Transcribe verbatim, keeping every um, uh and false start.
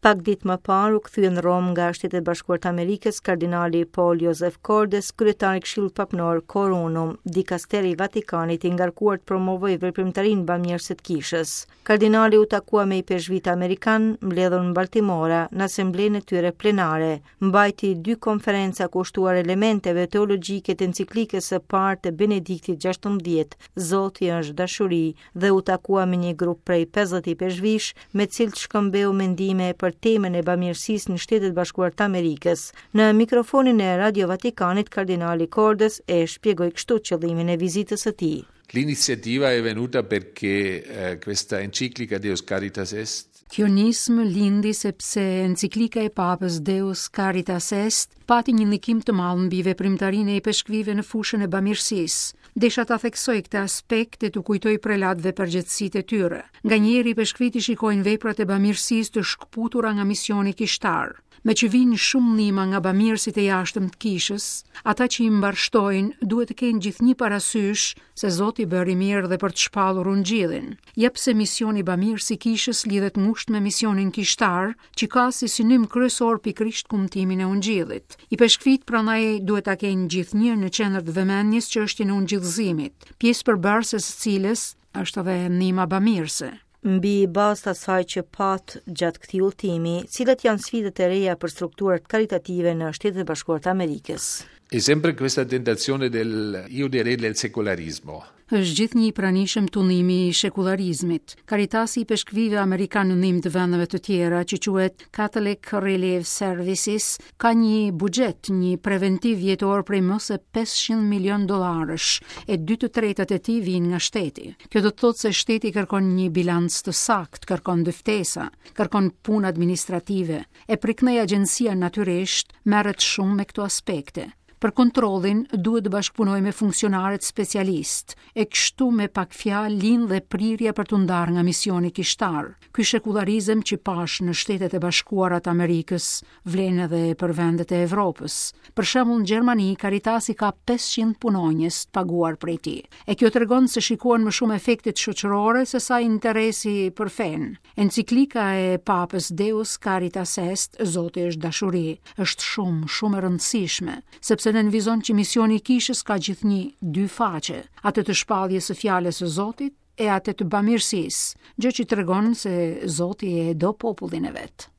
Pak ditë më parë u kthye në Rom nga Shtetet e Bashkuara të Amerikës kardinali Paul Joseph Cordes, kryetari i Këshillit Papnor Coronum, dikasteri i Vatikanit i ngarkuar të promovojë veprimtarinë bamirëse të kishës. Kardinali u takua me i peshqvit amerikan, mbledhur në Baltimora në asemblenë e tyre plenare, mbajti dy konferenca kushtuar elementeve teologjike të enciklikës së parë të Benediktit gjashtëmbëdhjetë, Zoti është dashuri, dhe u takua me një grup prej pesëdhjetë i peshqvish, me të cilët shkëmbeu mendime për temën e bamirësisë në Shtetet e Bashkuara të Amerikës. Në mikrofonin e Radio Vatikanit, kardinali Cordes e shpjegoi kështu qëllimin e vizitës së tij. L'iniziativa è venuta perché eh, questa enciclica Deus Caritas Est. Kjo nismë lindi sepse enciklika e Papës Deus Caritas Est pati një ndikim të madh mbi veprimtarinë e peshqvive në fushën e bamirësisë. Desha ta theksoj këtë aspekt e të kujtoj prelatëve përgjegjësitë e tyre. Nganjëherë peshqvit i shikojnë veprat e bamirësisë të shkputura nga misioni kishtar. Me që vinë shumë nima nga bamirësit e jashtëm të kishës, ata që i mbarshtojnë duhet të kenë gjithnjë parasysh se Zoti bëri mirë dhe për të shpallur ungjillin. Jep se misioni bamirës i kishës lidhet ngushtë me misionin kishtar, që ka si synim kryesor pikërisht kumtimin e ungjillit. I peshqvit prandaj duhet ta kenë gjithnjë në qendër të vëmendjes që është në ungjillëzimit, pjesë përbërëse së cilës është edhe nima bamirëse. Mbi bazë të asaj që pat gjatë këtij udhëtimi, cilat janë sfidat e reja për strukturat karitative në Shtetet e Bashkuara të Amerikës? E sempre questa tentazione del, io direi, del secolarismo. Është gjithnjë i pranishëm tullimi i shekularizmit. Karitasi i peshqvive amerikan në ndihmë të vendeve të tjera, që quhet Catholic Relief Services, ka një buxhet, një preventiv vjetor prej më se pesëqind milion dollarësh, e dy të tretat e tij vijnë nga shteti. Kjo do të thotë se shteti kërkon një bilanc të saktë, kërkon dyftesa, kërkon punë administrative, e priknej agjencia natyrisht merret shumë me këto aspekte. Për kontrollin duhet të bashkëpunoj me funksionarët specialist, e kështu me pak fjalë lind dhe prirja për të ndarë nga misioni kishtar. Ky shekularizëm që pash në Shtetet e Bashkuara të Amerikës vlen edhe për vendet e Evropës. Për shembull në Gjermani Karitasi ka pesëqind punonjës të paguar prej tij. E kjo tregon se shikohen më shumë efektet shoqërore se sa interesi për fen. Enciklika e Papës Deus Caritas Est, Zoti është dashuri, është shumë, shumë e rëndësishme, sepse nënvizon që misioni i kishës ka gjithnjë dy faqe, atë të shpalljes së fjalës së Zotit e atë të bamirësisë, gjë që tregon se Zoti e do popullin e vet.